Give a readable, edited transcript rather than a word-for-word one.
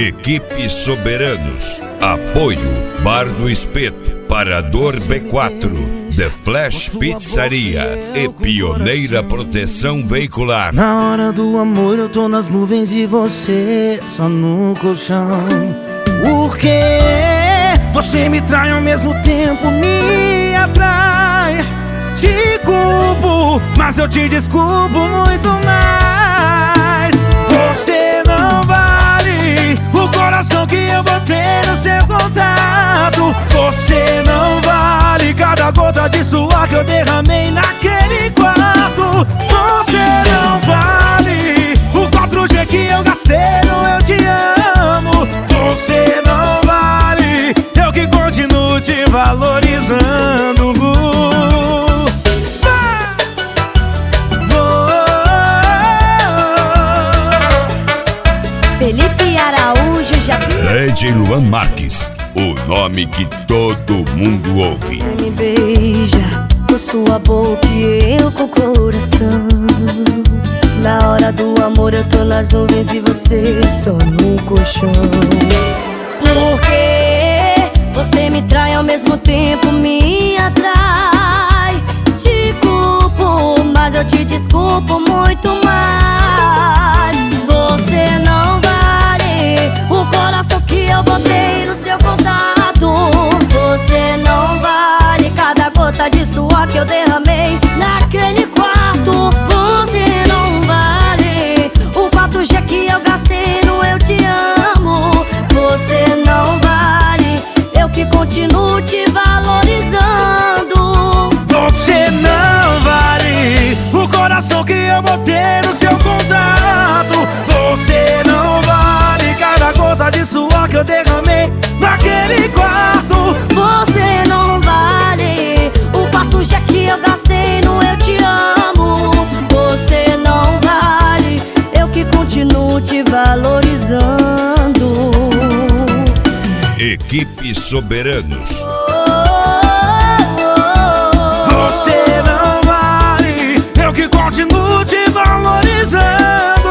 Equipe Soberanos. Apoio Bar do Espeto, Parador B4, The Flash Pizzaria e Pioneira Proteção Veicular. Na hora do amor eu tô nas nuvens e você só no colchão. Porque você me trai ao mesmo tempo, me atrai. Te culpo, mas eu te desculpo muito mais. Você não vale o coração que eu botei no seu contato. Você não vale cada gota de suor que eu derramei naquele quarto. Você não vale o 4G que eu gastei no Eu Te Amo. Você não vale, eu que continuo te valorizando. Felipe Araújo Japim. Lady Luan Marques, o nome que todo mundo ouve. Me beija com sua boca e eu com o coração. Na hora do amor eu tô nas nuvens e você só no colchão. Porque você me trai ao mesmo tempo, me atrai. Te culpo, mas eu te desculpo muito mais. Você não vale o coração que eu botei no seu contato. Você não vale cada gota de suor que eu derramei naquele quarto. Você não vale o 4G que eu gastei no Eu Te Amo. Você não vale, eu que continuo te valorizando. Você não vale o coração que eu botei no seu contato. Você não vale cada gota de suor que eu derramei naquele quarto. Você não vale o 4G que eu gastei no Eu Te Amo. Você não vale, eu que continuo te valorizando. Equipe Soberanos. Você não vale, eu que continuo te valorizando.